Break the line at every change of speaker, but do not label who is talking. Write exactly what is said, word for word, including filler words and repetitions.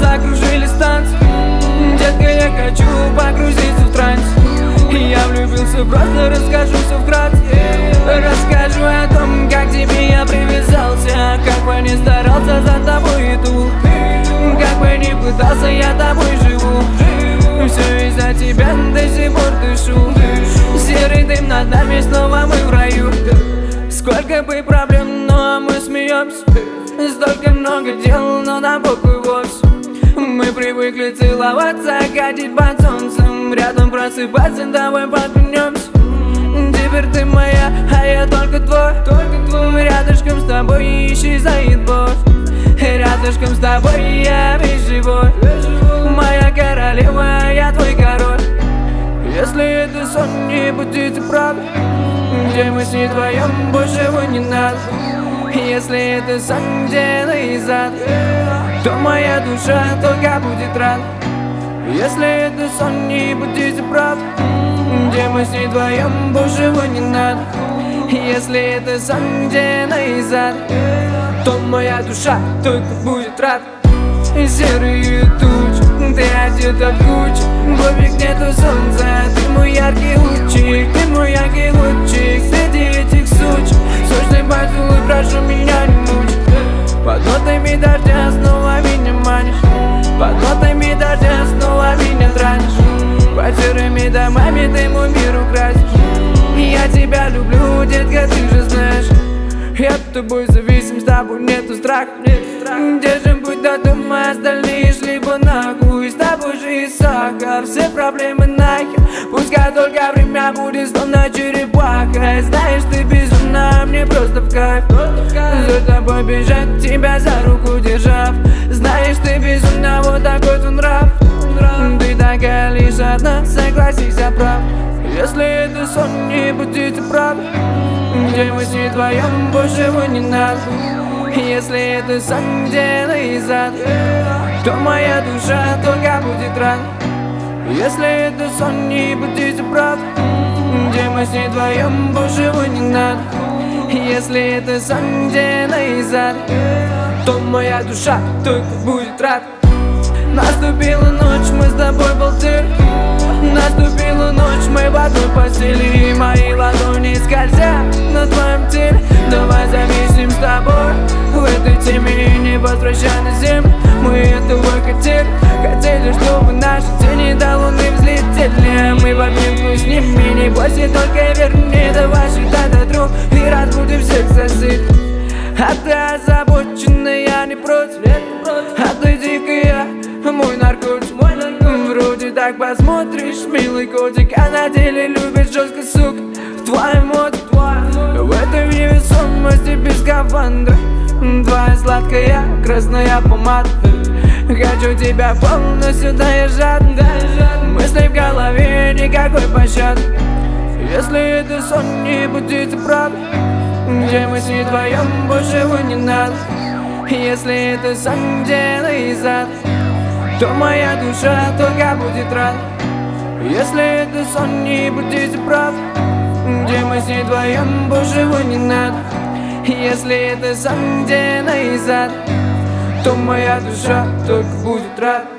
окружили станцию. Детка, я хочу погрузиться в транс. Я влюбился, просто расскажу все вкратце. Расскажу о том, как к тебе я привязался, как бы не старался за тобой иду, как бы не пытался, я тобой живу. Все из-за тебя до сих пор дышу. Серый дым над нами, снова мы в раю. Сколько бы проблем, но мы смеемся. Столько много дел, но на боку вовсе. Мы привыкли целоваться, ходить под солнцем, рядом просыпаться, давай поклянемся. Теперь ты моя, а я только твой, только твой. Рядышком с тобой исчезает боль. Рядышком с тобой я весь живой. Моя королева, я твой король. Если это сон, не будете правы, где мы с ней вдвоем, больше его не надо. Если это сон, где назад, то моя душа только будет рада. Если это сон, не будете правы, где мы с ней вдвоем, больше его не надо. Если это сон, где назад, то моя душа только будет рада. Серые тучи, ты одета в кучу, вовек нету солнца, ты мой яркий лучик, ты мой яркий лучик среди этих сучек. Сочный поцелуй, прошу меня не мучить. Под нотами дождя снова меня манишь, под нотами дождя снова меня дранишь. Под серыми домами ты мой мир украсишь. Я тебя люблю, детка, ты же знаешь. Я с тобой зависим, с тобой нету страха. Держим путь до дома, остальные шли бы нахуй. С тобой же и сахар, все проблемы нахер. Пускай только время будет словно черепаха. Знаешь, ты безумна, мне просто в кайф за тобой бежать, тебя за руку держав. Знаешь, ты безумна, вот такой твой нрав. Ты такая лишь одна, согласись, я прав. Если это сон, не будете правы, где мы с ней вдвоем, больше его не надо. Если это сон, где назад, то моя душа только будет рада. Если это сон, не будете правы, где мы с ней вдвоем, больше его не надо. Если это сон, где назад, то моя душа только будет рада. Наступила ночь, мы с тобой болтали. Наступила ночь, мы в одной постели. Мои ладони скользят на твоем теле. Давай зависим с тобой в этой теме, не возвращай на землю. Мы этого хотели, хотели, чтобы наши тени до луны взлетели. Мы в обнимку с ними, не бойся, только верни. Давай считай до трех и разбудим всех соседей. А ты озабоченная, я не против, а ты дикая, мой наркотик. Вроде так посмотришь, милый котик, а на деле любишь жестко, сука, в твоем моде. В этой невесомости без скафандра, твоя сладкая красная помада. Хочу тебя полностью, да я жадна. Мысли в голове, никакой пощады. Если это сон, не будете правы, где мы с ней вдвоем, больше его не надо. Если это сон, где назад, то моя душа только будет рада. Если это сон, не будете правы, где мы с ней вдвоем, больше его не надо. Если это сон, где назад, то моя душа только будет рада.